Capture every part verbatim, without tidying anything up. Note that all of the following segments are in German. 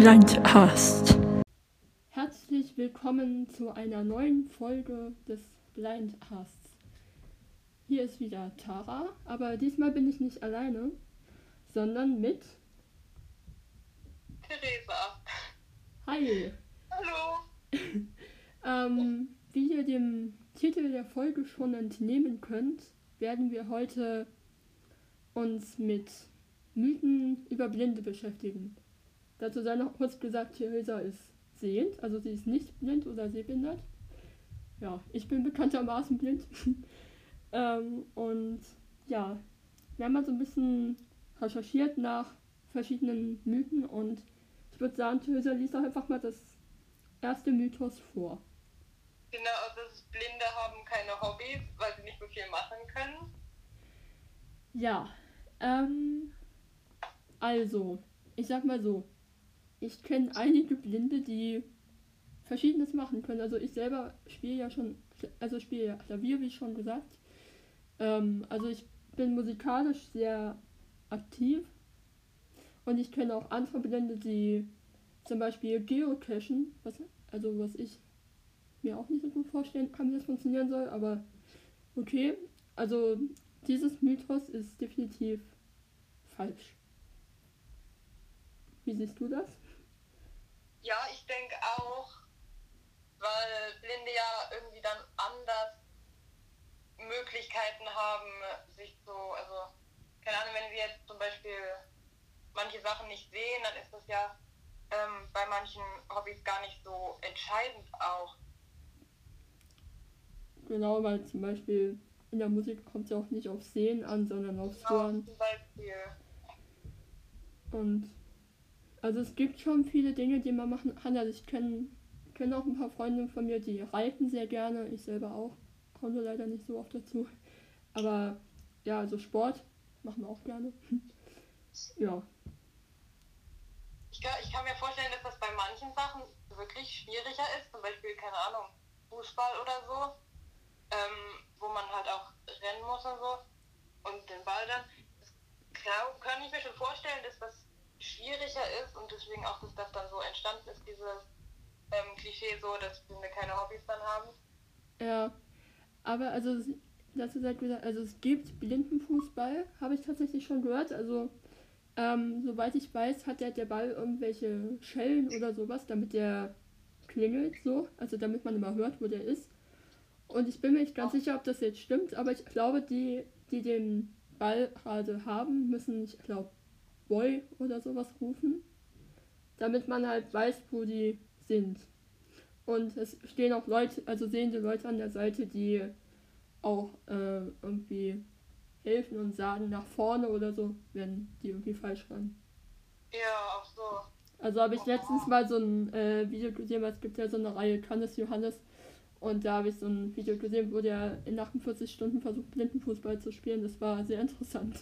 Blindcast. Herzlich willkommen zu einer neuen Folge des Blindcasts. Hier ist wieder Tara, aber diesmal bin ich nicht alleine, sondern mit Theresa. Hi. Hallo. ähm, wie ihr dem Titel der Folge schon entnehmen könnt, werden wir heute uns mit Mythen über Blinde beschäftigen. Dazu sei noch kurz gesagt, Theresa ist sehend, also sie ist nicht blind oder sehbehindert. Ja, ich bin bekanntermaßen blind. ähm, und ja, wir haben mal so ein bisschen recherchiert nach verschiedenen Mythen und ich würde sagen, Theresa liest doch einfach mal das erste Mythos vor. Genau, also Blinde haben keine Hobbys, weil sie nicht so viel machen können. Ja, ähm, also, ich sag mal so, ich kenne einige Blinde, die Verschiedenes machen können. Also ich selber spiele ja schon, also spiele ja Klavier, wie schon gesagt. Ähm, also ich bin musikalisch sehr aktiv und ich kenne auch andere Blinde, die zum Beispiel geocachen, was, also was ich mir auch nicht so gut vorstellen kann, wie das funktionieren soll, aber okay. Also dieses Mythos ist definitiv falsch. Wie siehst du das? Ja, ich denke auch, weil Blinde ja irgendwie dann anders Möglichkeiten haben, sich so, also, keine Ahnung, wenn sie jetzt zum Beispiel manche Sachen nicht sehen, dann ist das ja ähm, bei manchen Hobbys gar nicht so entscheidend auch. Genau, weil zum Beispiel in der Musik kommt es ja auch nicht aufs Sehen an, sondern aufs Genau, Hören. zum Beispiel. Und also es gibt schon viele Dinge, die man machen kann. Also ich kenne kenn auch ein paar Freunde von mir, die reiten sehr gerne. Ich selber auch. Komme leider nicht so oft dazu. Aber ja, also Sport machen wir auch gerne. ja. Ich kann, ich kann mir vorstellen, dass das bei manchen Sachen wirklich schwieriger ist. Zum Beispiel, keine Ahnung, Fußball oder so. Ähm, wo man halt auch rennen muss und so. Und den Ball dann. Das glaub, kann ich mir schon vorstellen, dass das schwieriger ist und deswegen auch, dass das dann so entstanden ist, dieses ähm, Klischee so, dass Blinde keine Hobbys dann haben. Ja, aber also dazu sagt gesagt, also es gibt Blindenfußball, habe ich tatsächlich schon gehört. Also ähm, soweit ich weiß, hat der, der Ball irgendwelche Schellen oder sowas, damit der klingelt so, also damit man immer hört, wo der ist. Und ich bin mir nicht ganz sicher, ob das jetzt stimmt, aber ich glaube, die, die den Ball gerade haben, müssen, ich glaube, Boy oder sowas rufen, damit man halt weiß, wo die sind. Und es stehen auch Leute, also sehende Leute an der Seite, die auch äh, irgendwie helfen und sagen nach vorne oder so, wenn die irgendwie falsch rennen. Ja, auch so. Also habe ich letztens mal so ein äh, Video gesehen, weil es gibt ja so eine Reihe Cannes Johannes. Und da habe ich so ein Video gesehen, wo der in achtundvierzig Stunden versucht, Blindenfußball zu spielen. Das war sehr interessant.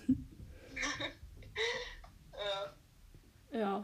ja. Ja.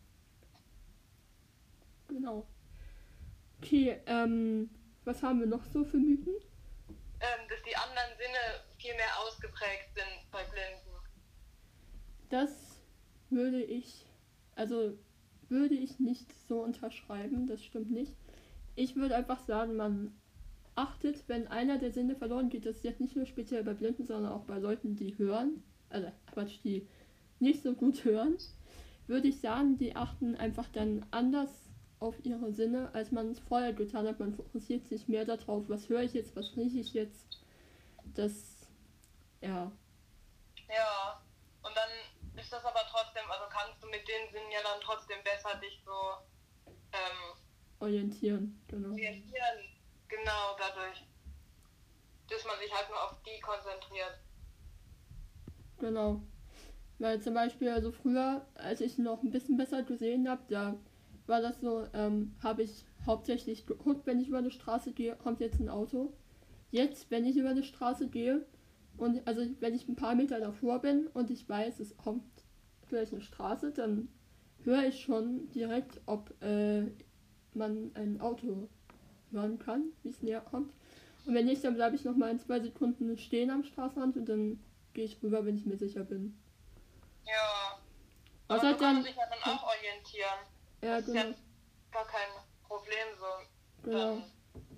Genau. Okay, ähm, was haben wir noch so für Mythen? Ähm, dass die anderen Sinne viel mehr ausgeprägt sind bei Blinden. Das würde ich, also würde ich nicht so unterschreiben, das stimmt nicht. Ich würde einfach sagen, man achtet, wenn einer der Sinne verloren geht, das ist jetzt nicht nur speziell bei Blinden, sondern auch bei Leuten, die hören, also Quatsch, die nicht so gut hören, würde ich sagen, die achten einfach dann anders auf ihre Sinne, als man es vorher getan hat. Man fokussiert sich mehr darauf, was höre ich jetzt, was rieche ich jetzt. Das, ja. Ja, und dann ist das aber trotzdem, also kannst du mit den Sinnen ja dann trotzdem besser dich so ähm, orientieren, genau. orientieren. Genau, dadurch, dass man sich halt nur auf die konzentriert. Genau. Weil zum Beispiel, also früher, als ich noch ein bisschen besser gesehen habe, da war das so, ähm, habe ich hauptsächlich geguckt, wenn ich über eine Straße gehe, kommt jetzt ein Auto. Jetzt, wenn ich über eine Straße gehe und also wenn ich ein paar Meter davor bin und ich weiß, es kommt gleich eine Straße, dann höre ich schon direkt, ob äh, man ein Auto hören kann, wie es näher kommt. Und wenn nicht, dann bleibe ich noch mal in zwei Sekunden stehen am Straßenrand und dann gehe ich rüber, wenn ich mir sicher bin. Ja, Was aber halt so kann dann, man sich ja dann auch orientieren. Ja, Das ist genau. ja gar kein Problem so. Genau. Ähm,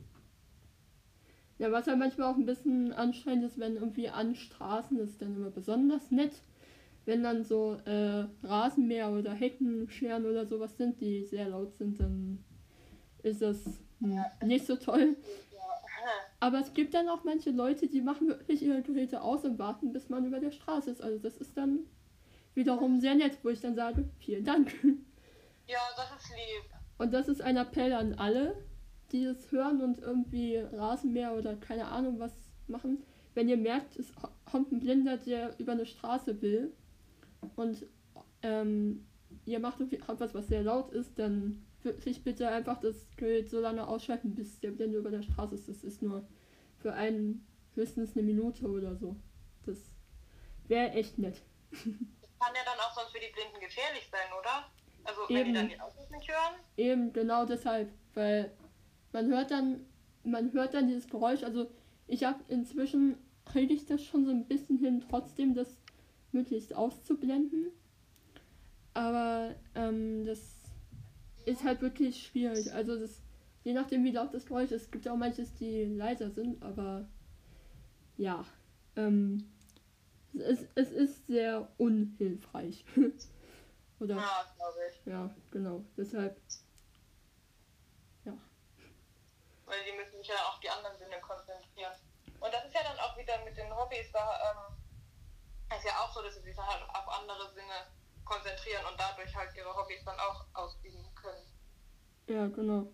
Ja, was halt manchmal auch ein bisschen anstrengend ist, wenn irgendwie an Straßen ist dann immer besonders nett. Wenn dann so äh, Rasenmäher oder Heckenscheren oder sowas sind, die sehr laut sind, dann ist das hm, nicht so toll. ja. Aber es gibt dann auch manche Leute, die machen wirklich ihre Geräte aus und warten, bis man über der Straße ist. Also das ist dann wiederum sehr nett, wo ich dann sage, vielen Dank. Ja, das ist lieb. Und das ist ein Appell an alle, die es hören und irgendwie Rasenmäher oder keine Ahnung was machen. Wenn ihr merkt, es kommt ein Blinder, der über eine Straße will und ähm, ihr macht irgendwie etwas, was sehr laut ist, dann wirklich bitte einfach das Gerät so lange ausschalten, bis der Blinde über der Straße ist. Das ist nur für einen höchstens eine Minute oder so. Das wäre echt nett. Kann ja dann auch sonst für die Blinden gefährlich sein, oder? Also wenn die dann Eben, die Autos nicht hören? eben genau deshalb, weil man hört dann, man hört dann dieses Geräusch. Also ich habe inzwischen kriege ich das schon so ein bisschen hin, trotzdem das möglichst auszublenden. Aber ähm, das ist halt wirklich schwierig. Also das, je nachdem wie laut das Geräusch ist, es gibt ja auch manches, die leiser sind, aber ja, ähm, es, ist, es ist sehr unhilfreich. Oder, Ja, glaube ich. ja, genau, deshalb, ja. Weil die müssen sich ja auf die anderen Sinne konzentrieren. Und das ist ja dann auch wieder mit den Hobbys, da ähm, ist ja auch so, dass sie sich dann halt auf andere Sinne konzentrieren und dadurch halt ihre Hobbys dann auch ausüben können. Ja, genau.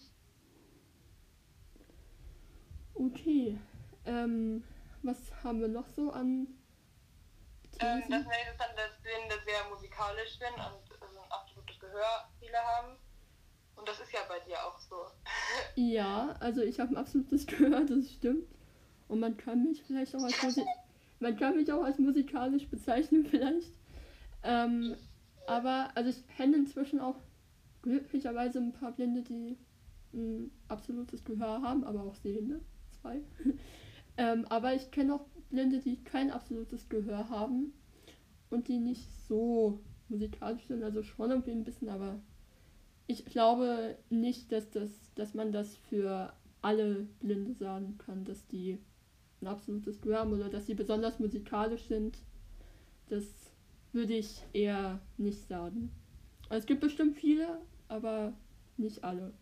Okay, ähm, was haben wir noch so an Ähm, das Thesen? nächste ist dann, dass Blinde sehr musikalisch sind und also ein absolutes Gehör viele haben. Und das ist ja bei dir auch so. Ja, also ich habe ein absolutes Gehör, das stimmt. Und man kann mich vielleicht auch als Musik man kann mich auch als musikalisch bezeichnen vielleicht. Ähm, aber also ich kenne inzwischen auch glücklicherweise ein paar Blinde, die ein absolutes Gehör haben, aber auch Sehende, zwei. ähm, aber ich kenne auch Blinde, die kein absolutes Gehör haben und die nicht so musikalisch sind, also schon irgendwie ein bisschen, aber ich glaube nicht, dass, das, dass man das für alle Blinde sagen kann, dass die ein absolutes Gehör haben oder dass sie besonders musikalisch sind. Das würde ich eher nicht sagen. Also es gibt bestimmt viele, aber nicht alle.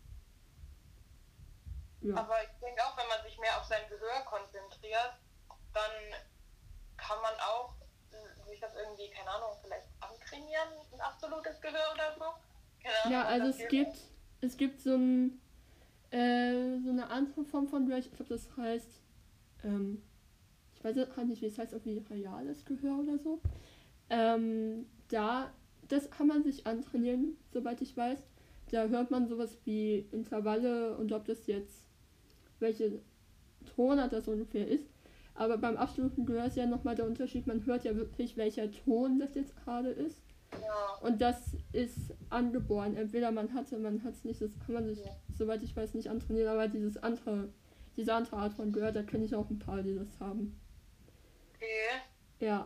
Ja. Aber ich denke auch, wenn man sich mehr auf sein Gehör konzentriert, dann kann man auch äh, sich das irgendwie, keine Ahnung, vielleicht antrainieren, ein absolutes Gehör oder so. Keine Ahnung, Ja, ob also das es geht. gibt, es gibt so, ein, äh, so eine andere Form von Gehör, ich glaube das heißt, ähm, ich weiß auch nicht, wie es heißt, irgendwie reales Gehör oder so. Ähm, da, das kann man sich antrainieren, soweit ich weiß. Da hört man sowas wie Intervalle und ob das jetzt, welche Tonart das ungefähr ist. Aber beim absoluten Gehör ist ja nochmal der Unterschied, man hört ja wirklich, welcher Ton das jetzt gerade ist. Ja, Und das ist angeboren. Entweder man hatte, man hat es nicht, das kann man sich, soweit ich weiß, nicht antrainieren, aber dieses andere, diese andere Art von Gehör, da kenne ich auch ein paar, die das haben. okay. Ja,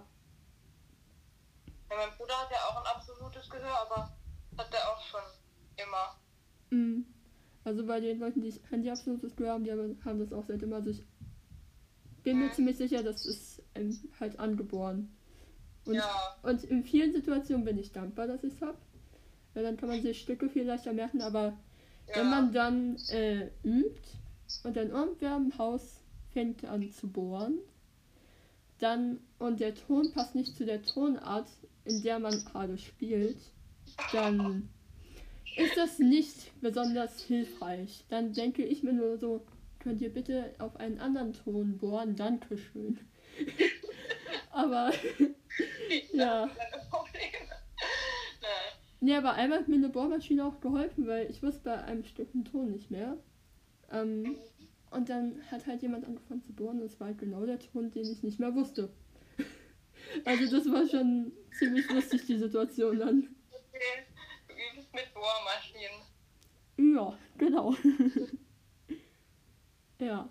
Ja, mein Bruder hat ja auch ein absolutes Gehör, aber hat er auch schon immer. mm. Also bei den Leuten, die ich kenne, die absolutes Gehör haben, die haben haben das auch seit immer. Also ich bin mir Hm. ziemlich sicher, das ist ähm, halt angeboren. Und, Ja, und in vielen Situationen bin ich dankbar, dass ich es habe. Weil dann kann man sich Stücke viel leichter merken, aber wenn ja. man dann äh, übt und dann irgendwer im Haus fängt an zu bohren, dann und der Ton passt nicht zu der Tonart, in der man gerade spielt, dann ist das nicht besonders hilfreich. Dann denke ich mir nur so, könnt ihr bitte auf einen anderen Ton bohren? Dankeschön. Aber ja. Das ist ein Problem. Nein. Nee, aber einmal hat mir eine Bohrmaschine auch geholfen, weil ich wusste bei einem bestimmten Ton nicht mehr. Ähm, und dann hat halt jemand angefangen zu bohren und es war halt genau der Ton, den ich nicht mehr wusste. Also das war schon ziemlich lustig, die Situation dann. Okay, du übst mit Bohrmaschinen. Ja, genau. Ja.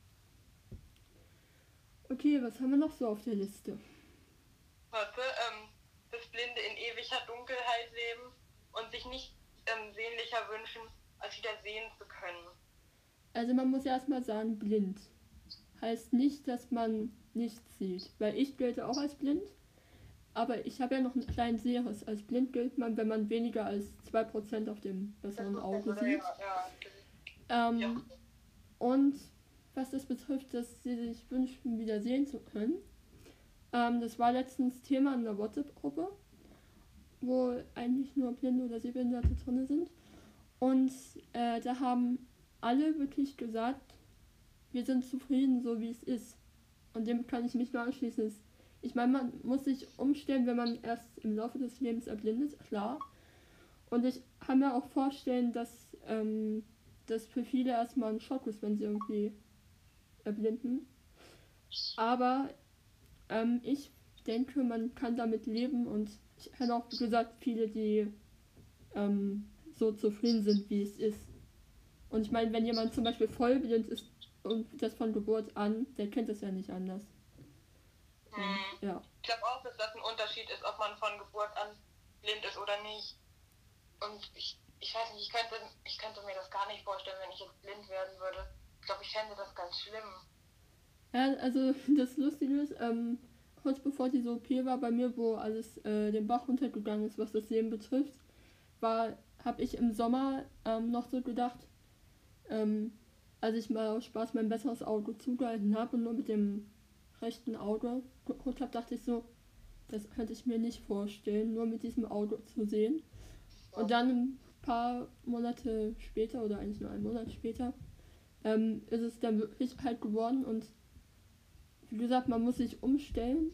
Okay, was haben wir noch so auf der Liste? Warte, ähm, dass Blinde in ewiger Dunkelheit leben und sich nicht ähm, sehnlicher wünschen, als wieder sehen zu können? Also man muss ja erstmal sagen, blind. Heißt nicht, dass man nichts sieht. Weil ich gelte auch als blind. Aber ich habe ja noch einen kleinen Sehriss. Als blind gilt man, wenn man weniger als zwei Prozent auf dem besseren Auge sieht. Ja, ja. Ähm, ja. Und was das betrifft, dass sie sich wünschen, wieder sehen zu können. Ähm, das war letztens Thema in der WhatsApp-Gruppe, wo eigentlich nur Blinde oder Sehbehinderte drin sind. Und äh, da haben alle wirklich gesagt, wir sind zufrieden, so wie es ist. Und dem kann ich mich nur anschließen. Ich meine, man muss sich umstellen, wenn man erst im Laufe des Lebens erblindet, klar. Und ich kann mir auch vorstellen, dass ähm, das für viele erstmal ein Schock ist, wenn sie irgendwie erblinden. Aber ähm, ich denke, man kann damit leben und ich kenne auch, wie gesagt, viele, die ähm, so zufrieden sind, wie es ist. Und ich meine, wenn jemand zum Beispiel vollblind ist und das von Geburt an, der kennt das ja nicht anders. Hm. Ja. Ich glaube auch, dass das ein Unterschied ist, ob man von Geburt an blind ist oder nicht. Und ich, ich weiß nicht, ich könnte, ich könnte mir das gar nicht vorstellen, wenn ich jetzt blind werden würde. Ich glaube, ich fände das ganz schlimm. Ja, also das Lustige ist, ähm, kurz bevor diese O P war bei mir, wo alles äh, den Bach runtergegangen ist, was das Sehen betrifft, war, habe ich im Sommer ähm, noch so gedacht, ähm, als ich mal aus Spaß mein besseres Auge zugehalten habe und nur mit dem rechten Auge geguckt habe, dachte ich so, das könnte ich mir nicht vorstellen, nur mit diesem Auge zu sehen. Und dann ein paar Monate später, oder eigentlich nur einen Monat später, ähm, ist es dann wirklich halt geworden. Und wie gesagt, man muss sich umstellen,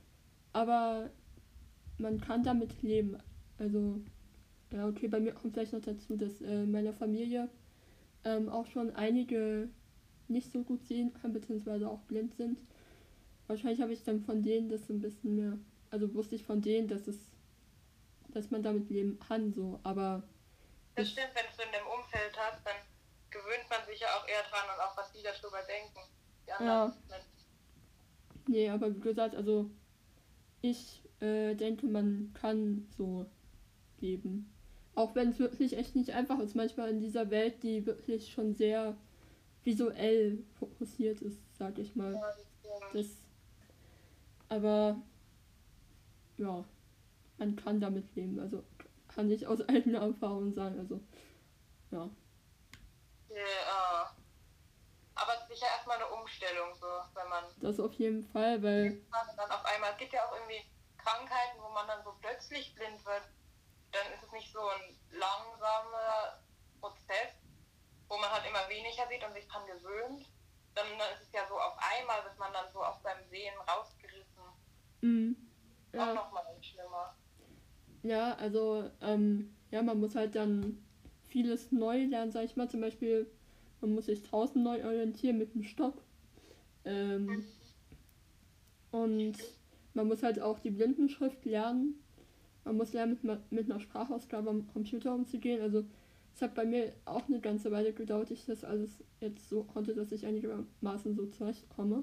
aber man kann damit leben. Also, ja, okay, bei mir kommt vielleicht noch dazu, dass äh, meiner Familie ähm, auch schon einige nicht so gut sehen kann, beziehungsweise auch blind sind. Wahrscheinlich habe ich dann von denen das so ein bisschen mehr, also wusste ich von denen, dass es, dass man damit leben kann, so, aber... Das stimmt, wenn du es in dem Umfeld hast, dann gewöhnt man sich ja auch eher dran und auch was die darüber denken. Die anderen ja. Menschen. Nee, aber wie gesagt, also ich äh, denke, man kann so leben. Auch wenn es wirklich echt nicht einfach ist, manchmal in dieser Welt, die wirklich schon sehr visuell fokussiert ist, sag ich mal. Ja, das, aber ja, man kann damit leben. Also kann ich aus eigener Erfahrung sagen. Also ja. Ja. Aber es ist sicher erstmal eine Umstellung, so, wenn man. Das auf jeden Fall, weil. Dann auf einmal, es gibt ja auch irgendwie Krankheiten, wo man dann so plötzlich blind wird. Dann ist es nicht so ein langsamer Prozess, wo man halt immer weniger sieht und sich dran gewöhnt. Dann, dann ist es ja so auf einmal, dass man dann so aus seinem Sehen rausgerissen. Mhm. Ja. Auch nochmal schlimmer. Ja, also, ähm, ja, man muss halt dann vieles neu lernen, sag ich mal. Zum Beispiel, man muss sich draußen neu orientieren mit dem Stock. Ähm, mhm. Und man muss halt auch die Blindenschrift lernen. Man muss lernen, mit, mit einer Sprachausgabe am Computer umzugehen. Also es hat bei mir auch eine ganze Weile gedauert, ich das alles jetzt so konnte, dass ich einigermaßen so zurechtkomme.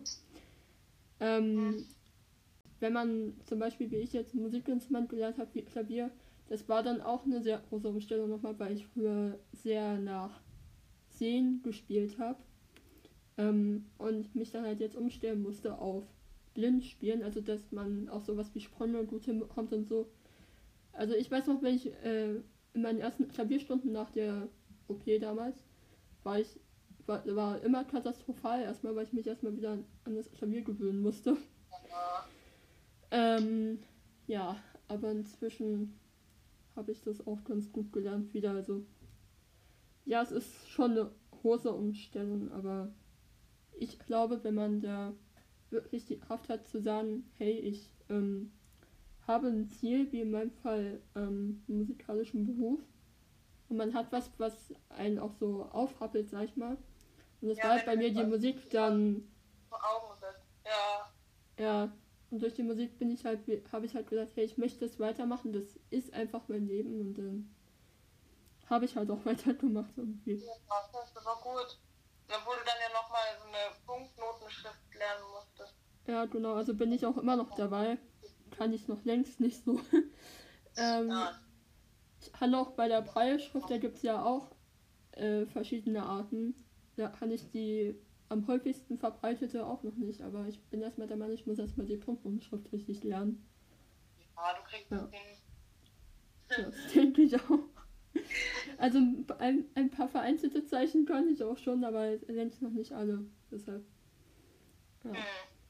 Ähm, wenn man zum Beispiel, wie ich jetzt ein Musikinstrument gelernt habe, wie Klavier, das war dann auch eine sehr große Umstellung nochmal, weil ich früher sehr nach Sehen gespielt habe. Ähm, und mich dann halt jetzt umstellen musste auf blind spielen, also dass man auch sowas wie Sprünge gut hinbekommt und so. Also ich weiß noch, wenn ich äh, in meinen ersten Klavierstunden nach der O P damals, war ich war, war immer katastrophal erstmal, weil ich mich erstmal wieder an das Klavier gewöhnen musste. Ja. ähm, ja, aber inzwischen habe ich das auch ganz gut gelernt wieder. Also ja, es ist schon eine große Umstellung, aber ich glaube, wenn man da wirklich die Kraft hat zu sagen, hey, ich ähm, habe ein Ziel, wie in meinem Fall ähm, einen musikalischen Beruf. Und man hat was, was einen auch so aufrappelt, sag ich mal. Und das ja, war halt bei mir die Musik dann... Vor Augen sind. Ja. Ja, und durch die Musik bin ich halt, habe ich halt gesagt, hey, ich möchte das weitermachen, das ist einfach mein Leben. Und dann habe ich halt auch weitergemacht irgendwie. Ja, das war gut. Obwohl du dann ja nochmal so eine Punktnotenschrift lernen musstest. Ja, genau, also bin ich auch immer noch dabei. Kann ich noch längst nicht so. ähm, ja. kann auch bei der Brailleschrift, da gibt es ja auch äh, verschiedene Arten. Da kann ich die am häufigsten verbreitete auch noch nicht, aber ich bin erstmal der Meinung, ich muss erstmal die Punktschrift richtig lernen. Ja, du kriegst Ja. es hin. Ja, das denke ich auch. Also ein, ein paar vereinzelte Zeichen kann ich auch schon, aber längst noch nicht alle. Deshalb. Ja. Hm.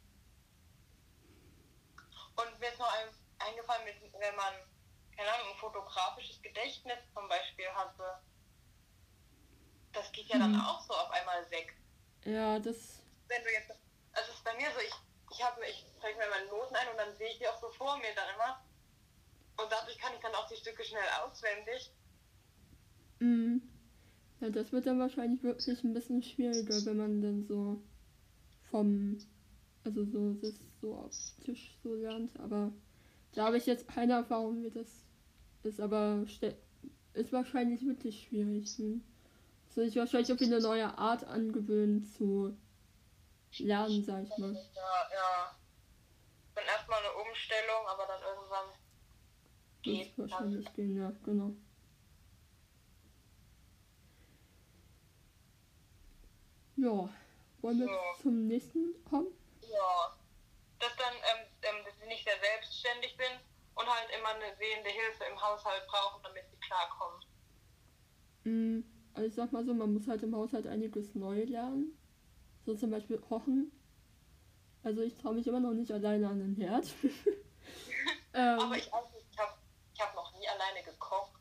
Und mir ist noch ein, eingefallen, mit, wenn man, keine Ahnung, ein fotografisches Gedächtnis zum Beispiel hatte, das geht ja dann Mhm. auch so auf einmal weg. Ja, das. Wenn du jetzt, also es ist bei mir so, ich, ich habe ich trage mir meine Noten ein und dann sehe ich die auch so vor mir dann immer. Und dadurch kann ich dann auch die Stücke schnell auswendig. Mh, ja, das wird dann wahrscheinlich wirklich ein bisschen schwieriger, wenn man dann so vom, also so das so auf Tisch so lernt. Aber da habe ich jetzt keine Erfahrung, wie das ist, aber ste- ist wahrscheinlich wirklich schwierig. Hm. So ich wahrscheinlich irgendwie eine neue Art angewöhnen zu lernen, sag ich mal. Ja, ja. Dann erstmal eine Umstellung, aber dann irgendwann Wird geht es wahrscheinlich gehen, ja, genau. Ja, wollen wir So. zum nächsten kommen? Ja. Dass dann, ähm, ähm, dass sie nicht sehr selbstständig sind und halt immer eine sehende Hilfe im Haushalt brauchen, damit sie klarkommen. Mm, Also ich sag mal so, man muss halt im Haushalt einiges neu lernen. So zum Beispiel kochen. Also ich traue mich immer noch nicht alleine an den Herd. ähm, Aber ich auch nicht, ich habe ich hab noch nie alleine gekocht.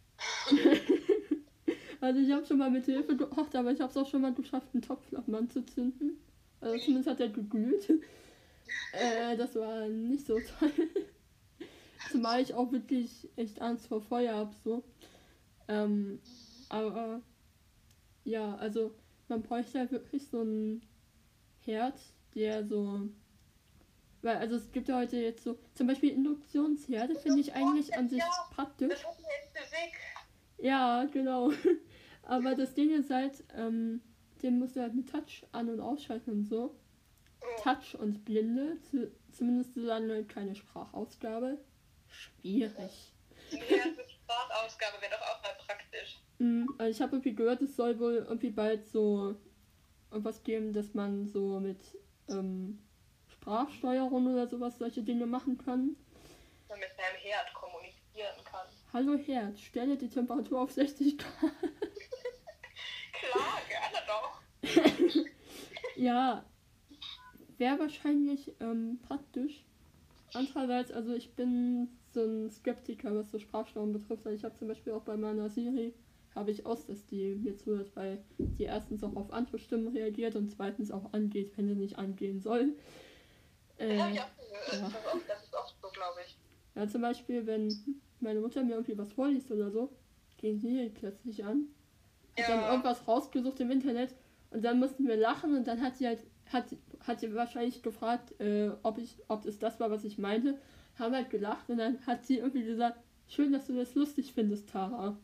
also ich habe schon mal mit Hilfe gekocht, aber ich habe es auch schon mal geschafft, einen Topf auf Mann zu zünden. Also zumindest hat er geglüht. äh, das war nicht so toll. Zumal ich auch wirklich echt Angst vor Feuer habe, so. Ähm, aber ja, also man bräuchte halt wirklich so einen Herd, der so. Weil, also es gibt ja heute jetzt so, zum Beispiel Induktionsherde finde ich eigentlich an sich Ja, praktisch. das hatten wir in Physik. Ja, genau. Aber das Ding ist halt, ähm, den musst du halt mit Touch an- und ausschalten und so. Oh. Touch und Blinde, zu, zumindest so eine kleine Sprachausgabe. Schwierig. Die erste Sprachausgabe wäre doch auch mal praktisch. Mm, Also ich habe irgendwie gehört, es soll wohl irgendwie bald so irgendwas geben, dass man so mit ähm, Sprachsteuerung oder sowas solche Dinge machen kann. Man mit seinem Herd kommunizieren kann. Hallo Herd, stelle die Temperatur auf sechzig Grad. Klar, gerne doch. Ja, wäre wahrscheinlich ähm, praktisch. Andererseits, also ich bin so ein Skeptiker, was so Sprachsteuerung betrifft. Also ich habe zum Beispiel auch bei meiner Siri, habe ich aus, dass die mir zuhört, weil die erstens auch auf andere Stimmen reagiert und zweitens auch angeht, wenn sie nicht angehen soll. Das Äh, habe ich auch gehört. ja. Das ist oft, das ist oft so, glaube ich. Ja, zum Beispiel, wenn meine Mutter mir irgendwie was vorliest oder so, ging sie plötzlich an, hat dann Ja. irgendwas rausgesucht im Internet und dann mussten wir lachen und dann hat sie halt, hat, hat sie wahrscheinlich gefragt, äh, ob ich, ob es das war, was ich meinte, haben halt gelacht und dann hat sie irgendwie gesagt, schön, dass du das lustig findest, Tara.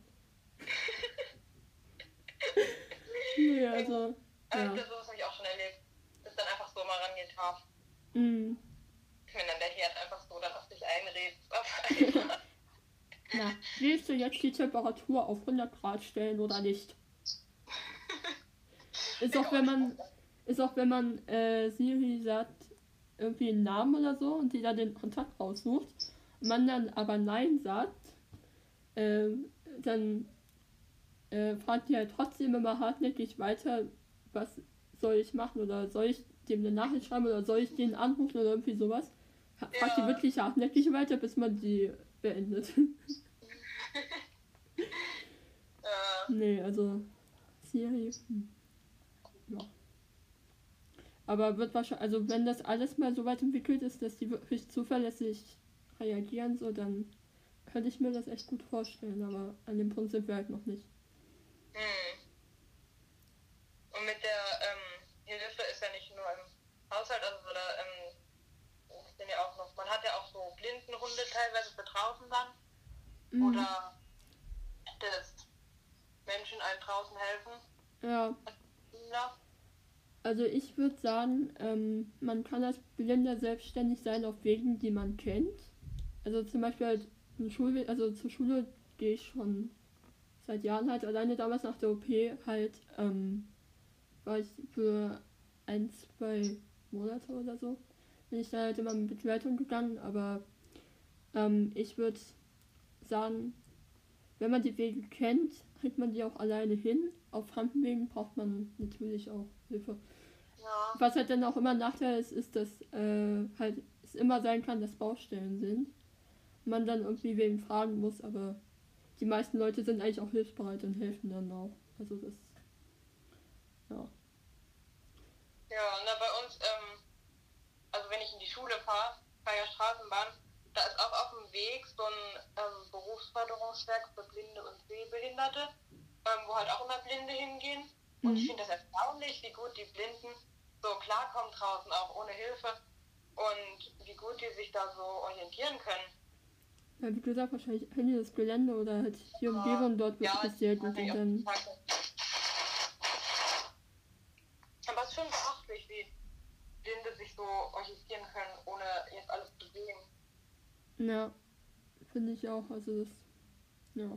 Nee, also, Also, ja. das habe ich auch schon erlebt. Dass dann einfach so mal rangeht darf. Mm. Wenn dann der Herd einfach so dann auf dich einredet. Auf einmal. Na, willst du jetzt die Temperatur auf hundert Grad stellen oder nicht? Ist auch, wenn man, ist auch, wenn man äh, Siri sagt, irgendwie einen Namen oder so und die dann den Kontakt raussucht und man dann aber Nein sagt, äh, dann äh, fragt die halt trotzdem immer hartnäckig weiter, was soll ich machen oder soll ich dem eine Nachricht schreiben oder soll ich den anrufen oder irgendwie sowas. Ha- Fragt die Ja. wirklich hartnäckig weiter, bis man die beendet. Äh, Nee, also Siri. Hm. Ja. Aber wird wahrscheinlich, also wenn das alles mal so weit entwickelt ist, dass die wirklich zuverlässig reagieren, so, dann könnte ich mir das echt gut vorstellen, aber an dem Punkt sind wir halt noch nicht. hm. Und mit der ähm, Hilfe ist ja nicht nur im Haushalt, also oder ähm, es sind ja auch noch, man hat ja auch so Blindenhunde teilweise für draußen dann. Mhm. Oder dass Menschen einem draußen helfen. Ja, Ja. also ich würde sagen, ähm, man kann als Blinder selbstständig sein auf Wegen, die man kennt. Also zum Beispiel halt eine Schulweg, also zur Schule gehe ich schon seit Jahren halt. Alleine damals nach der O P halt, ähm, war ich für ein, zwei Monate oder so, bin ich da halt immer mit Begleitung gegangen, aber ähm, ich würde sagen, wenn man die Wege kennt, kriegt man die auch alleine hin. Auf fremden Wegen braucht man natürlich auch Hilfe. Ja. Was halt dann auch immer ein Nachteil ist, ist, dass äh, halt es immer sein kann, dass Baustellen sind. Man dann irgendwie wen fragen muss, aber die meisten Leute sind eigentlich auch hilfsbereit und helfen dann auch. Also das, ja. Ja, na bei uns, ähm, also wenn ich in die Schule fahre, fahre ja Straßenbahn, da ist auch auf dem Weg so ein ähm, Berufsförderungswerk für Blinde und Sehbehinderte, ähm, wo halt auch immer Blinde hingehen. Und Mhm. ich finde das erstaunlich, wie gut die Blinden so klarkommen draußen, auch ohne Hilfe. Und wie gut die sich da so orientieren können. Ja, wie gesagt, wahrscheinlich kennen die das Gelände oder halt die Umgebung dort Ja, wirklich sehr gut und dann. Aber es ist schon beachtlich, wie Blinde sich so orientieren können, ohne jetzt alles zu sehen. Ja, finde ich auch. Also das, ja.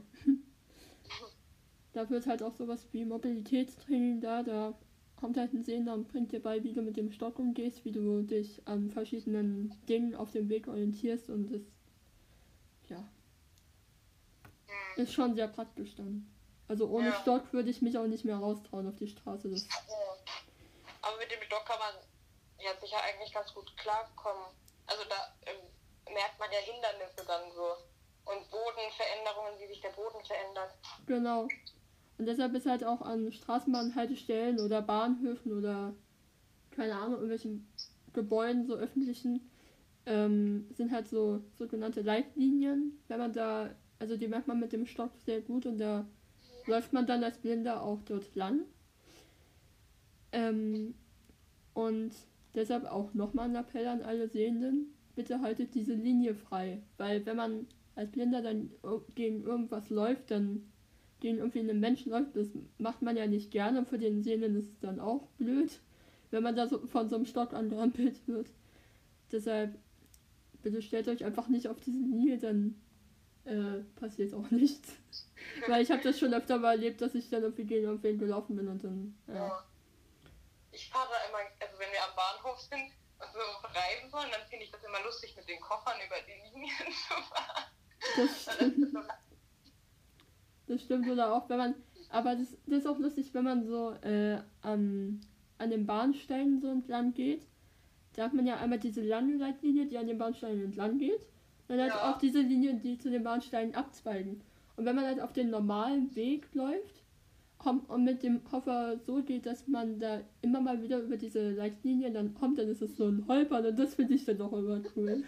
Dafür ist halt auch sowas wie Mobilitätstraining da. Da kommt halt ein Sehender und bringt dir bei, wie du mit dem Stock umgehst, wie du dich an verschiedenen Dingen auf dem Weg orientierst und das, ja, Hm. ist schon sehr praktisch dann. Also ohne Ja. Stock würde ich mich auch nicht mehr raustrauen auf die Straße. Das, Aber mit dem Stock kann man ja sicher eigentlich ganz gut klarkommen. Also da ähm, merkt man ja Hindernisse dann so. Und Bodenveränderungen, wie sich der Boden verändert. genau. Und deshalb ist halt auch an Straßenbahnhaltestellen oder Bahnhöfen oder keine Ahnung, irgendwelchen Gebäuden, so öffentlichen, ähm, sind halt so sogenannte Leitlinien. Wenn man da, also die merkt man mit dem Stock sehr gut und da läuft man dann als Blinder auch dort lang. Ähm, und deshalb auch nochmal ein Appell an alle Sehenden, bitte haltet diese Linie frei. Weil wenn man als Blinder dann gegen irgendwas läuft, dann gegen irgendwie einen Menschen läuft, das macht man ja nicht gerne. Und für den Sehenden ist es dann auch blöd, wenn man da so von so einem Stock angerampelt wird. Deshalb, bitte stellt euch einfach nicht auf diese Linie, dann äh, passiert auch nichts. Weil ich habe das schon öfter mal erlebt, dass ich dann irgendwie gegen irgendwen gelaufen bin und dann, ja. Ja. Ich fahre da immer, also wenn wir am Bahnhof sind und so reisen wollen, dann finde ich das immer lustig, mit den Koffern über die Linien zu fahren. Das stimmt. Das stimmt, oder auch wenn man, aber das, das ist auch lustig, wenn man so äh, an, an den Bahnsteinen so entlang geht. Da hat man ja einmal diese lange Leitlinie, die an den Bahnsteinen entlang geht. Dann halt Ja. auch diese Linien, die zu den Bahnsteinen abzweigen. Und wenn man halt auf den normalen Weg läuft kommt, und mit dem Koffer so geht, dass man da immer mal wieder über diese Leitlinien dann kommt, dann ist es so ein Holpern und das finde ich dann auch immer cool.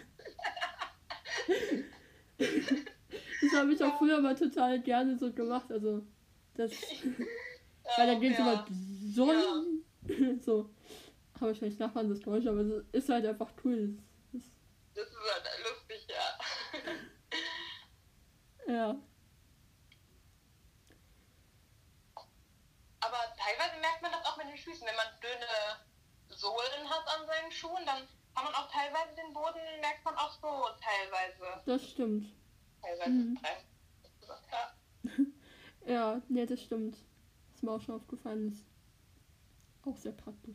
Das habe ich auch früher mal total gerne so gemacht. Also das, weil dann geht es ja. immer so, so. Aber wahrscheinlich nachmachen das Geräusch, aber es ist halt einfach cool. Das, Das ist halt lustig, ja. ja. Aber teilweise merkt man das auch mit den Füßen. Wenn man dünne Sohlen hat an seinen Schuhen, dann kann man auch teilweise den Boden, merkt man auch so teilweise. Das stimmt. Teilweise. Mhm. Ja. Ja, nee, das stimmt. Was mir auch schon aufgefallen ist. Auch sehr praktisch.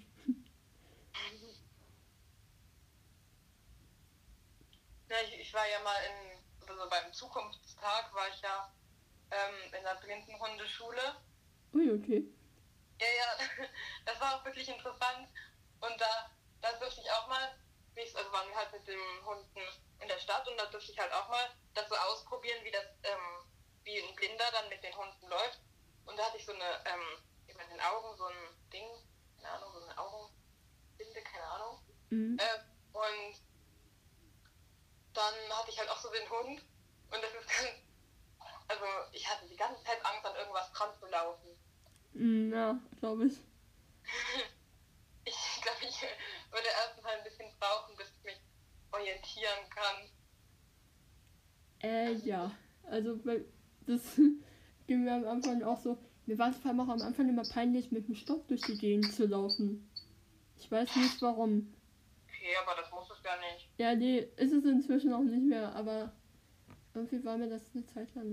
Ja, ich, ich war ja mal in, also beim Zukunftstag war ich ja ähm, in der Blindenhundeschule. Ui, okay. Ja, ja, das war auch wirklich interessant. Und da, da durfte ich auch mal, also waren wir halt mit den Hunden in der Stadt und da durfte ich halt auch mal das so ausprobieren, wie das, ähm, wie ein Blinder dann mit den Hunden läuft. Und da hatte ich so eine, ähm, in den Augen so ein Ding, keine Ahnung, so eine Augenbinde, keine Ahnung. Mhm. Äh, und dann hatte ich halt auch so den Hund und das ist ganz, also ich hatte die ganze Zeit Angst, an irgendwas dran zu laufen. Ja, glaube ich. Ich glaube, ich würde erst mal ein bisschen brauchen, bis ich mich orientieren kann. Äh, ja. Also, das ging mir am Anfang auch so. Mir war es vor allem auch am Anfang immer peinlich, mit dem Stock durch die Gegend zu laufen. Ich weiß nicht warum. Okay, aber das muss es ja nicht. Ja, nee, ist es inzwischen auch nicht mehr, aber irgendwie war mir das eine Zeit lang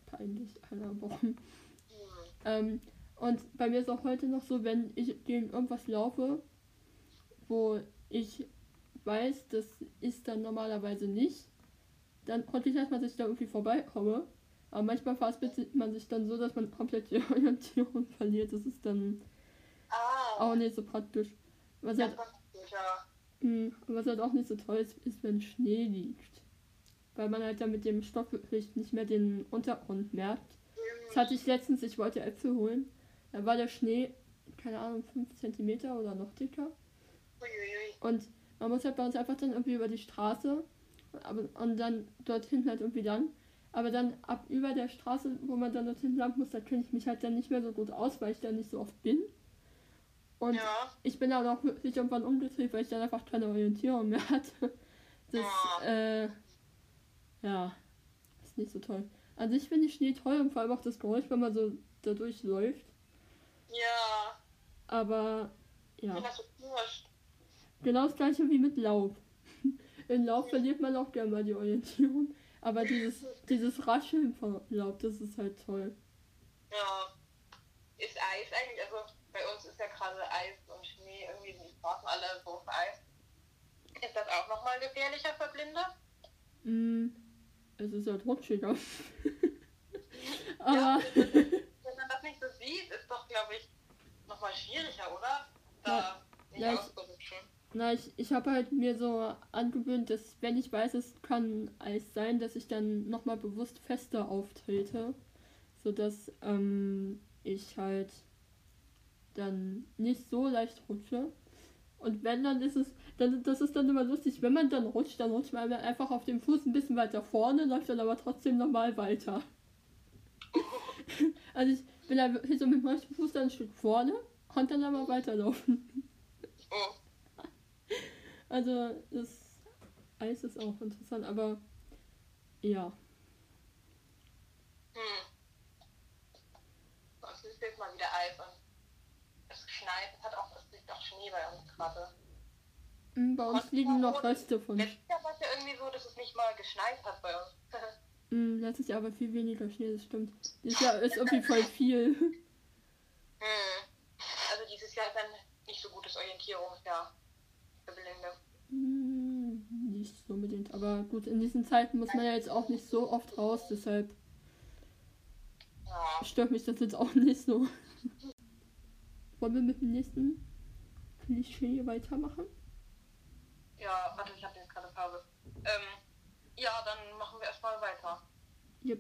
peinlich, keine Ahnung warum. Hm. Ähm, und bei mir ist auch heute noch so, wenn ich gegen irgendwas laufe, wo ich weiß, das ist dann normalerweise nicht, dann hoffe ich erstmal, dass ich da irgendwie vorbeikomme. Aber manchmal verhaspelt man sich dann so, dass man komplett die Orientierung verliert. Das ist dann Ah, auch nicht so praktisch. Was das halt, war gut, ja. mh, was halt auch nicht so toll ist, ist, wenn Schnee liegt. Weil man halt dann mit dem Stoff wirklich nicht mehr den Untergrund merkt. Das hatte ich letztens, ich wollte Äpfel holen. Da war der Schnee, keine Ahnung, fünf Zentimeter oder noch dicker. Uiuiui. Und man muss halt bei uns einfach dann irgendwie über die Straße aber, und dann dort hinten halt irgendwie lang. Aber dann ab über der Straße, wo man dann dort hinten lang muss, da kenne ich mich halt dann nicht mehr so gut aus, weil ich da nicht so oft bin. Und Ja. ich bin dann auch wirklich irgendwann umgedreht, weil ich dann einfach keine Orientierung mehr hatte. Das, Oh. äh, ja, ist nicht so toll. An sich finde ich Schnee toll und vor allem auch das Geräusch, wenn man so da durchläuft. Ja. Aber, ja, Wenn das so knirscht. genau das gleiche wie mit Laub. In Laub verliert man auch gerne mal die Orientierung. Aber dieses, dieses Rascheln von Laub, das ist halt toll. Ja. Ist Eis eigentlich, also bei uns ist ja gerade Eis und Schnee, irgendwie sind die Straßen alle so auf Eis. Ist das auch nochmal gefährlicher für Blinde? Mm, es ist halt rutschiger. Ja, Aber, wenn man das nicht so sieht, ist doch, glaube ich, nochmal schwieriger, oder? Da nicht ja, ich- auszurutschen. na, ich, ich habe halt mir so angewöhnt, dass wenn ich weiß, es kann Eis sein, dass ich dann nochmal bewusst fester auftrete. Sodass ähm, ich halt dann nicht so leicht rutsche. Und wenn, dann ist es, dann, das ist dann immer lustig, wenn man dann rutscht, dann rutscht man einfach auf dem Fuß ein bisschen weiter vorne, läuft dann aber trotzdem normal weiter. Also ich bin da wirklich so mit dem rechten Fuß dann ein Stück vorne und dann aber weiterlaufen. Oh. Also das Eis ist auch interessant, aber ja. Hm. Es ist jetzt mal wieder Eis und es schneit. Es hat auch, es liegt auch Schnee bei uns gerade. Mm, Bei uns liegen noch Reste von. Letztes Jahr war es ja irgendwie so, dass es nicht mal geschneit hat bei uns. Mm, Letztes Jahr aber viel weniger Schnee, das stimmt. Dieses Jahr ist irgendwie voll viel. Hm. Also dieses Jahr ist ein nicht so gutes Orientierungsjahr für Blinde. Hm, nicht so unbedingt. Aber gut, in diesen Zeiten muss man ja jetzt auch nicht so oft raus, deshalb Ja. stört mich das jetzt auch nicht so. Wollen wir mit dem nächsten Klischee weitermachen? Ja, warte, ich habe jetzt gerade Pause. Ähm, ja, dann machen wir erstmal weiter. Yep.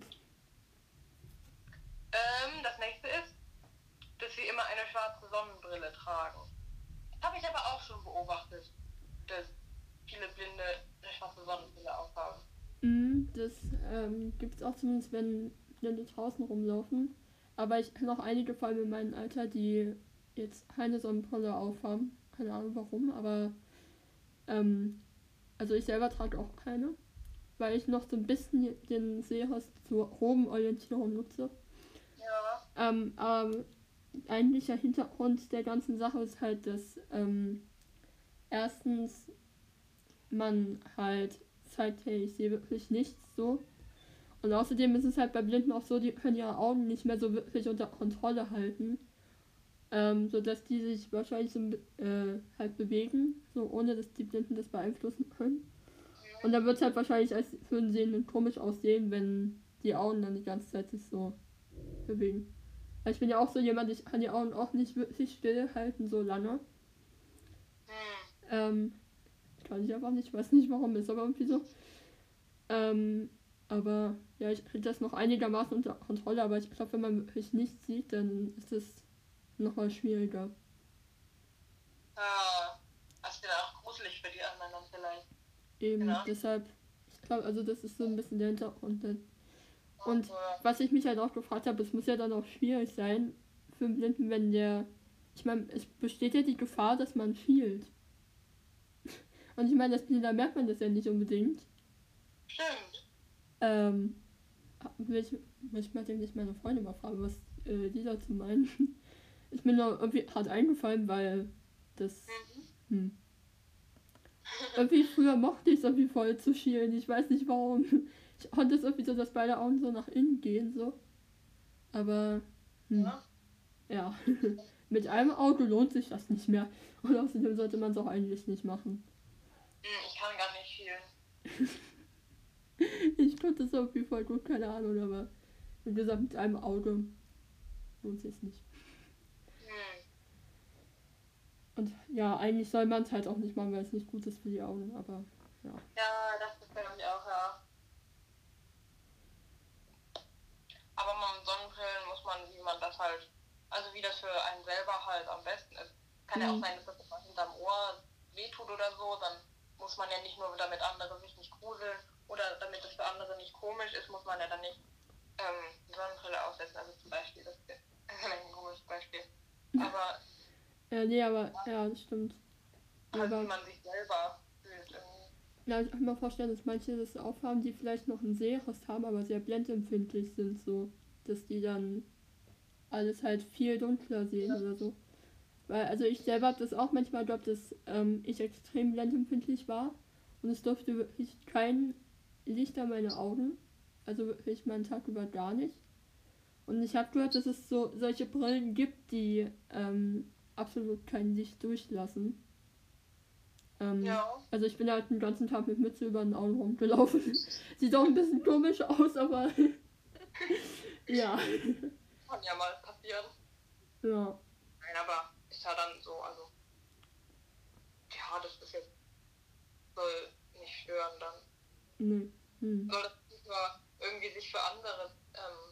Ähm, das nächste ist, dass sie immer eine schwarze Sonnenbrille tragen. Habe ich aber auch schon beobachtet, dass viele Blinde eine schwarze Sonnenbrille aufhaben. Mm, Das ähm, gibt es auch zumindest, wenn Blinde draußen rumlaufen. Aber ich kenne auch einige, vor allem in meinem Alter, die jetzt keine Sonnenbrille aufhaben. Keine Ahnung warum, aber ähm, also ich selber trage auch keine, weil ich noch so ein bisschen den Sehhorst zur groben Orientierung nutze. Ja. Ähm, aber eigentlicher Hintergrund der ganzen Sache ist halt, dass ähm, erstens man halt zeigt, hey, ich sehe wirklich nichts so. Und außerdem ist es halt bei Blinden auch so, die können ihre Augen nicht mehr so wirklich unter Kontrolle halten. Ähm, sodass die sich wahrscheinlich so äh, halt bewegen, so ohne dass die Blinden das beeinflussen können. Und dann wird es halt wahrscheinlich als für einen Sehenden komisch aussehen, wenn die Augen dann die ganze Zeit sich so bewegen. Weil ich bin ja auch so jemand, ich kann die Augen auch nicht wirklich still halten so lange. Hm. Ähm, kann ich einfach nicht, ich weiß nicht warum, ist aber irgendwie so. Ähm, aber ja, ich kriege das noch einigermaßen unter Kontrolle, aber ich glaube, wenn man wirklich nichts sieht, dann ist es nochmal schwieriger. Ah, das wäre auch gruselig für die anderen dann vielleicht. Eben, Genau. deshalb, ich glaube, also das ist so ein bisschen der Hintergrund. Und äh, was ich mich halt auch gefragt habe, es muss ja dann auch schwierig sein für einen Blinden, wenn der, ich meine, es besteht ja die Gefahr, dass man schielt. Und ich meine, als Blinder merkt man das ja nicht unbedingt. Stimmt. Ähm, will ich, will ich mal demnächst meine Freunde mal fragen, was äh, die dazu meinen. Ist mir nur irgendwie hart eingefallen, weil das, Mhm. hm. Irgendwie früher mochte ich es irgendwie voll zu schielen, ich weiß nicht warum. Ich konnte es irgendwie so, dass beide Augen so nach innen gehen, so. Aber, hm, Ja. ja. Mit einem Auge lohnt sich das nicht mehr. Und außerdem sollte man es auch eigentlich nicht machen. Hm, Ich kann gar nicht viel. Ich konnte es irgendwie voll gut, keine Ahnung, aber wie gesagt, mit einem Auge lohnt sich nicht. Hm. Und ja, eigentlich soll man es halt auch nicht machen, weil es nicht gut ist für die Augen, aber ja. Ja, das ist glaube ich auch, ja. Aber man, Sonnenbrillen muss man, wie man das halt, also wie das für einen selber halt am besten ist. Kann ja auch Mhm. sein, dass das immer hinterm Ohr wehtut oder so, dann muss man ja nicht nur damit andere sich nicht gruseln oder damit es für andere nicht komisch ist, muss man ja dann nicht ähm, die Sonnenbrille aufsetzen. Also zum Beispiel, das ist ein komisches Beispiel. Aber Äh, nee, aber ja, das stimmt. halt, Aber wie man sich selber fühlt irgendwie. ja, ich kann mir vorstellen, dass manche das aufhaben, die vielleicht noch einen Sehrest haben, aber sehr blendempfindlich sind, so. Dass die dann alles halt viel dunkler sehen oder so. Weil, also ich selber habe das auch manchmal gehabt, dass ähm, ich extrem blendempfindlich war und es durfte wirklich kein Licht an meine Augen. Also wirklich meinen Tag über gar nicht. Und ich habe gehört, dass es so solche Brillen gibt, die ähm, absolut kein Licht durchlassen. Ähm, Ja. Also ich bin halt den ganzen Tag mit Mütze über den Augen rumgelaufen. Sieht auch ein bisschen komisch aus, aber ja. Kann ja mal passieren. Ja. Nein, aber ist ja dann so, also, ja, das ist jetzt, soll nicht stören dann. Nee. Hm. Soll das nicht nur irgendwie sich für andere ähm,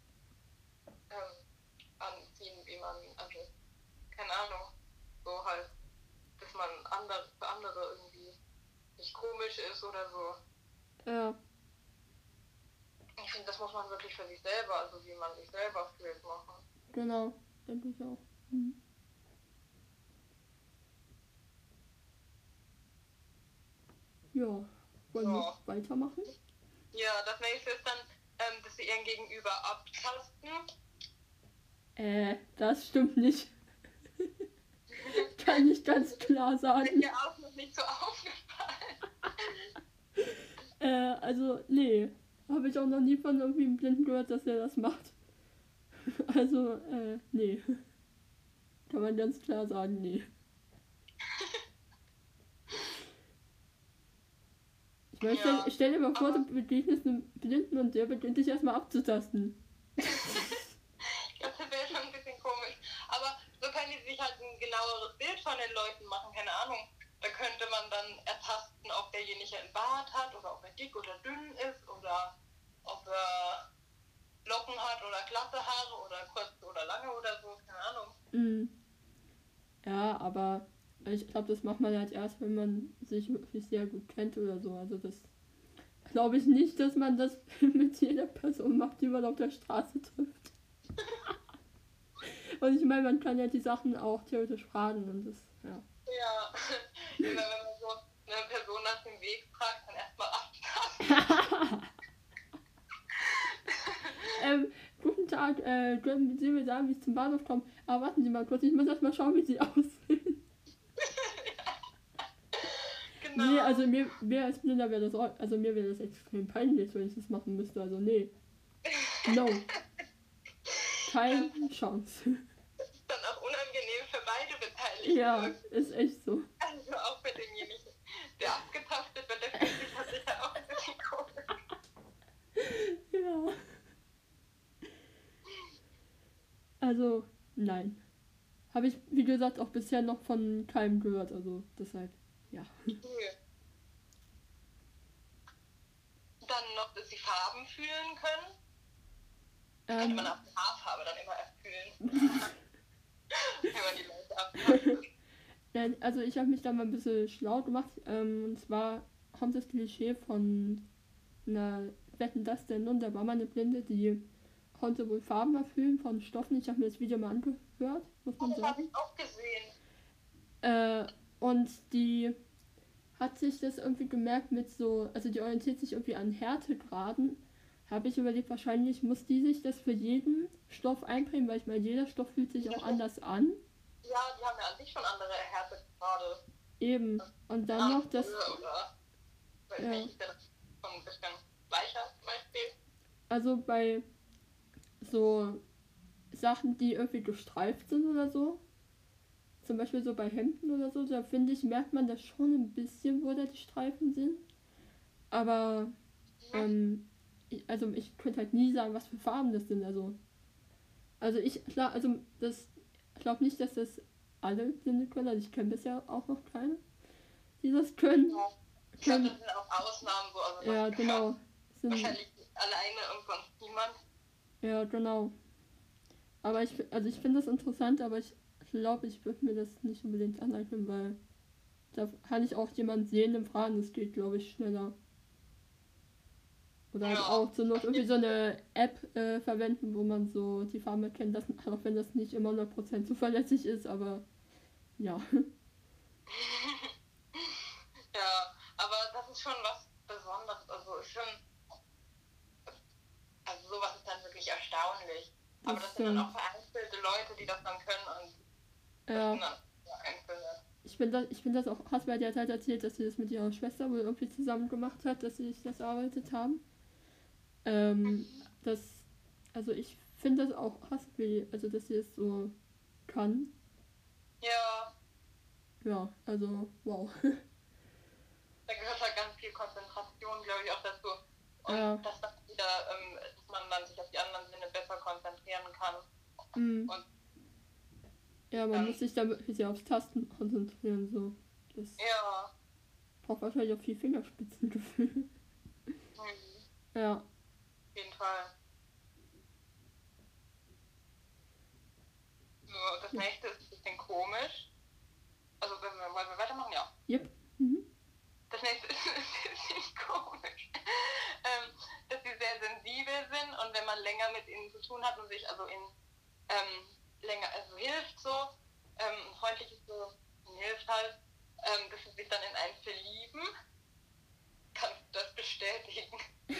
ähm, anziehen, wie man, also, keine Ahnung, so halt, dass man andere, für andere irgendwie nicht komisch ist oder so. Ja. Ich finde, das muss man wirklich für sich selber, also wie man sich selber fühlt, machen. Genau. Denke ich auch. Hm. Ja. Wollen wir Ja. weitermachen? Ja, das nächste ist dann, ähm, dass sie ihren Gegenüber abtasten. Äh, das stimmt nicht. Kann ich ganz klar Ist sagen. mir auch noch nicht so aufgefallen. Äh, also, nee. Habe ich auch noch nie von irgendwie einem Blinden gehört, dass er das macht. Also, äh, nee. Kann man ganz klar sagen, nee. Ich meine, stell, Ja, stell dir mal vor, aber- du begegnest einem Blinden und der beginnt dich erstmal abzutasten. Ich glaube, das wäre schon ein bisschen komisch. Aber so können die sich halt ein genaueres Bild von den Leuten machen, keine Ahnung. Da könnte man dann ertasten, ob derjenige einen Bart hat oder ob er dick oder dünn ist oder ob er Locken hat oder glatte Haare oder kurz oder lange oder so, keine Ahnung. Mhm. Ja, aber ich glaube, das macht man halt erst, wenn man sich wirklich sehr gut kennt oder so. Also das glaube ich nicht, dass man das mit jeder Person macht, die man auf der Straße trifft. Und ich meine, man kann ja die Sachen auch theoretisch fragen und das, ja. Ja, immer wenn man so eine Person nach dem Weg fragt, dann erstmal abtasten. ähm, guten Tag, äh, können Sie mir sagen, wie ich zum Bahnhof komme? Aber warten Sie mal kurz, ich muss erst mal schauen, wie Sie aussehen. Genau. Nee, also mir, mir als Blinder wäre das auch, also mir wäre das extrem peinlich, wenn ich das machen müsste, also nee. No. Keine Chance. Das ist dann auch unangenehm für beide Beteiligten. Ja, ist echt so. Also auch für denjenigen, der abgetastet wird, der fühlt sich halt sicher auch ein bisschen komisch. Ja. Also, nein. Habe ich, wie gesagt, auch bisher noch von keinem gehört, also deshalb, ja. Nö. Dann noch, dass sie Farben fühlen können. Könnte Ähm, man auch die Haarfarbe dann immer erfüllen. Wenn man die Leute abtastet. nein, also ich habe mich da mal ein bisschen schlau gemacht, ähm, und zwar kommt das Klischee von einer Wetten, das denn nun, da war mal eine Blinde, die konnte wohl Farben erfüllen von Stoffen. Ich habe mir das Video mal angehört, muss man Das habe sagen. ich auch gesehen. Äh, und die hat sich das irgendwie gemerkt mit so, also die orientiert sich irgendwie an Härtegraden. Habe ich überlegt, wahrscheinlich muss die sich das für jeden Stoff einprägen, weil ich meine, jeder Stoff fühlt sich auch anders an. Ja, die haben ja an sich schon andere Härtegrade. Eben. Und dann noch das, Höhe oder, weiß Ja. nicht, ist der schon ein bisschen weicher. Beispiel? Also bei so Sachen, die irgendwie gestreift sind oder so, zum Beispiel so bei Hemden oder so, da finde ich, merkt man das schon ein bisschen, wo da die Streifen sind. Aber, ähm, ich, also ich könnte halt nie sagen, was für Farben das sind. Also, also ich, klar, also das, ich glaube nicht, dass das alle Blinde können. Also ich kenne bisher auch noch keine, die das können. Ja. Ich glaube, das sind auch Ausnahmen so. Also Ja, das genau. Sind, wahrscheinlich alleine und sonst niemand. ja, genau. Aber ich, also ich finde das interessant, aber ich glaube, ich würde mir das nicht unbedingt aneignen, weil da kann ich auch jemanden sehen im Fragen, das geht, glaube ich, schneller. Oder halt Ja. auch zur Not irgendwie so eine App äh, verwenden, wo man so die Farben erkennt, das, auch wenn das nicht immer hundert Prozent zuverlässig ist, aber ja. Ja, aber das ist schon was Besonderes. Also ist schon. Also sowas ist dann wirklich erstaunlich. Das Aber das sind dann stimmt. auch vereinzelte Leute, die das dann können und das Ja. sind dann ja, einzelne. Ich finde das, ich find das auch krass, weil die hat halt erzählt, dass sie das mit ihrer Schwester wohl irgendwie zusammen gemacht hat, dass sie sich das erarbeitet haben. Ähm, das, also ich finde das auch krass, wie, also dass sie es so kann. Ja, Ja, also wow. da gehört halt ganz viel Konzentration, glaube ich, auch dazu. Und Ja. dass dann wieder, ähm, dass man dann sich auf die anderen Sinne besser konzentrieren kann. Mhm. Und Ja, man dann, muss sich da wirklich sehr aufs Tasten konzentrieren, so. Das ja, braucht wahrscheinlich auch viel Fingerspitzengefühl. hm, Ja. auf jeden Fall. So, das nächste ist ein bisschen komisch. Also, wenn wir, wollen wir weitermachen? Ja. Yep. Mhm. Das nächste ist ein bisschen komisch. ähm, dass sie sehr sensibel sind und wenn man länger mit ihnen zu tun hat und sich also in ähm, länger, also hilft so, ähm, freundlich ist so, hilft halt, ähm, dass sie sich dann in einen verlieben. Kannst du das bestätigen?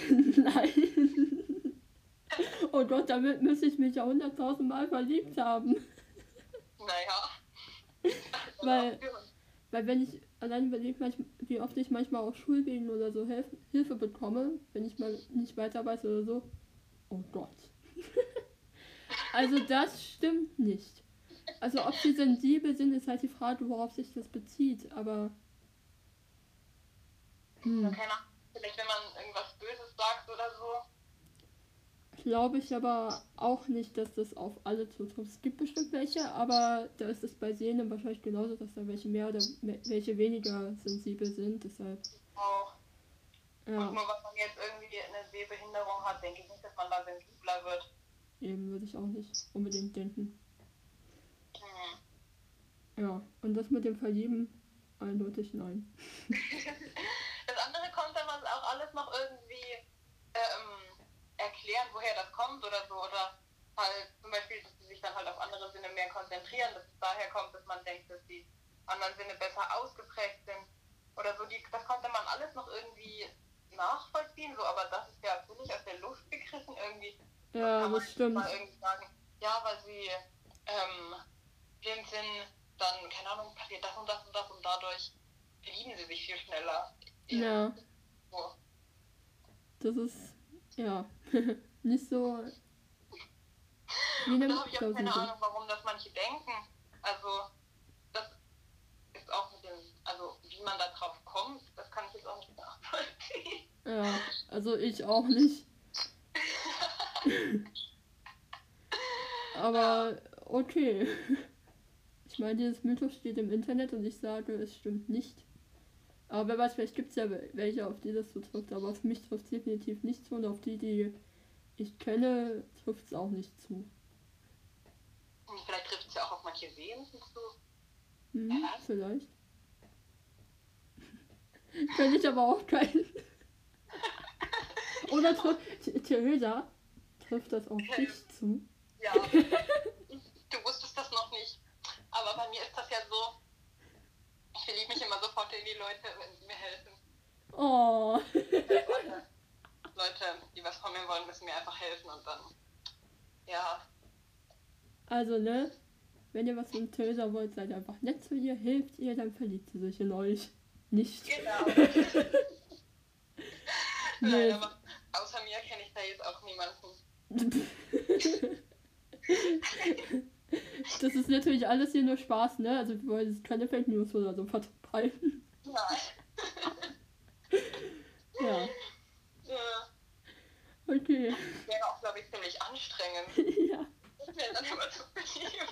Nein. Oh Gott, damit müsste ich mich ja hunderttausend Mal verliebt haben. Naja. Weil, weil wenn ich allein überlege, wie oft ich manchmal auf Schulwegen oder so Hilf Hilfe bekomme, wenn ich mal nicht weiter weiß oder so. Oh Gott. Also das stimmt nicht. Also ob sie sensibel sind, ist halt die Frage, worauf sich das bezieht, aber... Hm. Keine Ahnung, vielleicht wenn man irgendwas Böses sagt oder so. Glaube ich aber auch nicht, dass das auf alle zutrifft. Es gibt bestimmt welche, aber da ist es bei Sehnen wahrscheinlich genauso, dass da welche mehr oder welche weniger sensibel sind, deshalb... Auch. Ja. Und nur weil man jetzt irgendwie eine Sehbehinderung hat, denke ich nicht, dass man da sensibler wird. Eben, würde ich auch nicht unbedingt denken. Hm. Ja, und das mit dem Verlieben, eindeutig nein. Das andere kommt dann auch alles noch irgendwie ähm, erklären, woher das kommt oder so. Oder halt zum Beispiel, dass sie sich dann halt auf andere Sinne mehr konzentrieren, dass es daher kommt, dass man denkt, dass die anderen Sinne besser ausgeprägt sind. Oder so, die, das konnte man alles noch irgendwie nachvollziehen, so, aber das ist ja völlig aus der Luft gegriffen irgendwie. Ja, kann das man stimmt. mal irgendwie sagen, ja, weil sie ähm, blind sind, dann, keine Ahnung, passiert das und das und das und dadurch verlieben sie sich viel schneller. Ja. So. Das ist, ja, nicht so... Wie Da habe ich auch keine Ahnung, warum das manche denken. Also, das ist auch mit dem, also wie man da drauf kommt, das kann ich jetzt auch nicht nachvollziehen. Ja, also ich auch nicht. Aber okay. Ich meine, dieses Mythos steht im Internet und ich sage, es stimmt nicht. Aber wer weiß, vielleicht gibt es ja welche, auf die das so trifft. Aber auf mich trifft es definitiv nicht zu und auf die, die ich kenne, trifft es auch nicht zu. Und vielleicht trifft es ja auch auf manche Sehnen zu. Hm, Ja. vielleicht. Kenne ich aber auch keinen. Oder trifft, Theresa, trifft das auf dich zu? Ja, du wusstest das noch nicht. Aber bei mir ist das ja so, ich verliebe mich immer sofort in die Leute, wenn sie mir helfen. Oh. Leute, Leute, die was von mir wollen, müssen mir einfach helfen und dann, ja. Also, ne? Wenn ihr was von Theresa wollt, seid einfach nett zu ihr, hilft ihr, dann verliebt sie sich in euch. Nicht. Genau. Nee. Nein, aber, außer mir kenne ich da jetzt auch niemanden. Das ist natürlich alles hier nur Spaß, ne? Also wir wollen jetzt keine Fake News oder so verbreiten. Nein. Ja. Ja. Okay. Das wäre auch, glaube ich, ziemlich anstrengend. Ja. Das wäre dann immer zu viel.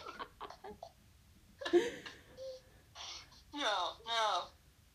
Ja, ja.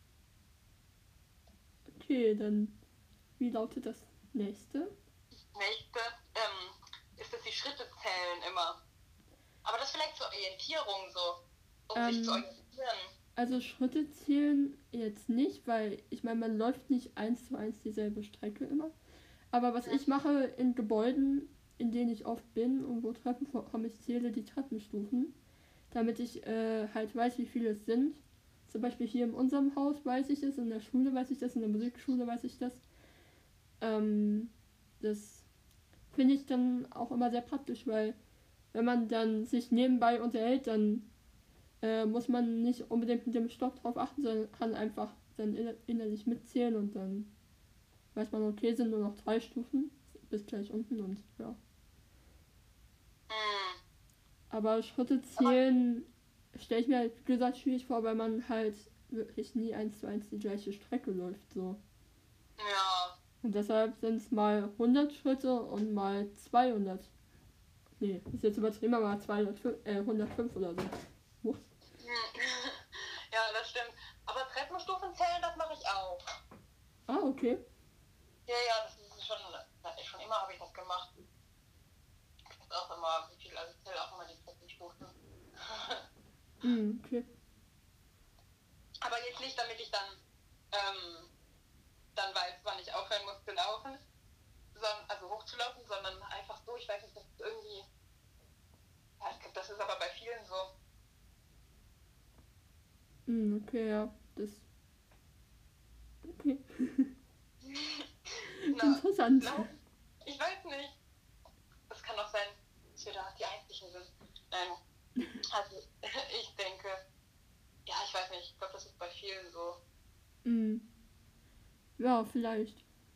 Okay, dann wie lautet das nächste? Nächste, ähm, ist, dass die Schritte zählen immer. Aber das vielleicht zur Orientierung so, um Ähm, sich zu orientieren. Also Schritte zählen jetzt nicht, weil ich meine, man läuft nicht eins zu eins dieselbe Strecke immer. Aber was ich mache in Gebäuden, in denen ich oft bin und wo Treppen vorkommen, ich zähle die Treppenstufen, damit ich äh, halt weiß, wie viele es sind. Zum Beispiel hier in unserem Haus weiß ich es, in der Schule weiß ich das, in der Musikschule weiß ich das. Ähm, das finde ich dann auch immer sehr praktisch, weil wenn man dann sich nebenbei unterhält, dann äh, muss man nicht unbedingt mit dem Stopp drauf achten, sondern kann einfach dann inner- innerlich mitzählen und dann weiß man, okay, sind nur noch drei Stufen bis gleich unten und ja. Hm. Aber Schritte zählen stelle ich mir halt, wie gesagt, schwierig vor, weil man halt wirklich nie eins zu eins die gleiche Strecke läuft, so. Ja. Und deshalb sind es mal hundert Schritte und mal zweihundert. Nee, ist jetzt übertrieben, aber zweihundertfünf, äh, hundertfünf oder so. Huh. Ja, das stimmt. Aber Treppenstufen zählen, das mache ich auch. Ah, okay. Ja, ja, das ist schon, schon immer habe ich das gemacht. Ich weiß auch immer, wie viel, also ich zähle auch immer die Treppenstufen. Mm, okay. Aber jetzt nicht, damit ich dann, ähm, dann weiß, wann ich aufhören muss zu laufen, sondern, also hochzulaufen, sondern einfach so, ich weiß nicht, das ist irgendwie, ja, ich glaube, das ist aber bei vielen so. Mm, okay, ja, das... Okay. Na, Interessant. na, ich weiß nicht. Das kann auch sein, dass wir da die Einzigen sind. Nein, also ich denke, ja, ich weiß nicht, ich glaube, das ist bei vielen so. Mm. Ja, vielleicht.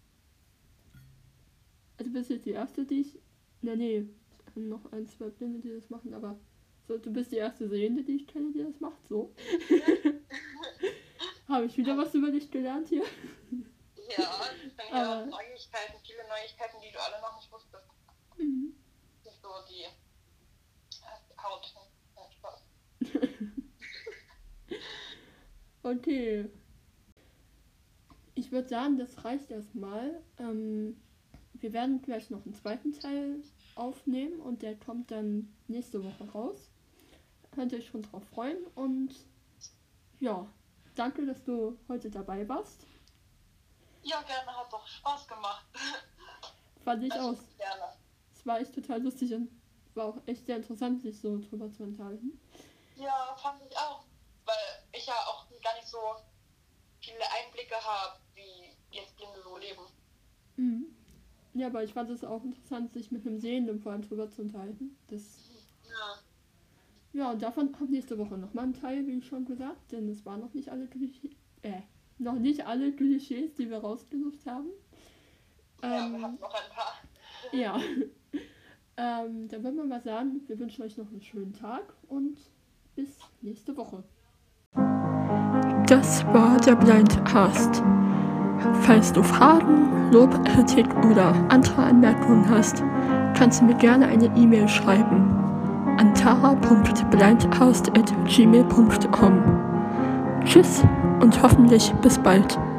Also du bist jetzt die erste, die ich... Na nee, es haben noch ein, zwei Blinde, die das machen, aber... So, du bist die erste Sehende, die ich kenne, die das macht, so. Habe ich wieder was über dich gelernt hier? Ja, ich denke ja, Aber- Neuigkeiten, viele Neuigkeiten, die du alle noch nicht wusstest. Mhm. Nicht so die äh, Haut. Ja, Spaß. Okay. Ich würde sagen, das reicht erstmal. Ähm, wir werden gleich noch einen zweiten Teil aufnehmen und der kommt dann nächste Woche raus. Könnt ihr euch schon drauf freuen und ja, danke, dass du heute dabei warst. Ja, gerne, hat doch Spaß gemacht. Fand ich Also, auch. gerne. Es war echt total lustig und war auch echt sehr interessant, sich so drüber zu unterhalten. Ja, fand ich auch. Weil ich ja auch gar nicht so viele Einblicke habe, wie jetzt Blinde so leben. Mhm. Ja, aber ich fand es auch interessant, sich mit einem Sehenden vor allem drüber zu unterhalten. Das, Ja. ja, und davon kommt nächste Woche nochmal ein Teil, wie schon gesagt, denn es waren noch nicht alle Klischees, äh, noch nicht alle Klischees, die wir rausgesucht haben. Ja, wir Ähm, haben noch ein paar. ja. ähm, dann würden wir mal sagen, wir wünschen euch noch einen schönen Tag und bis nächste Woche. Das war der Blindcast. Falls du Fragen, Lob, Kritik oder andere Anmerkungen hast, kannst du mir gerne eine E-Mail schreiben an tara punkt blindcast at gmail punkt com. Tschüss und hoffentlich bis bald.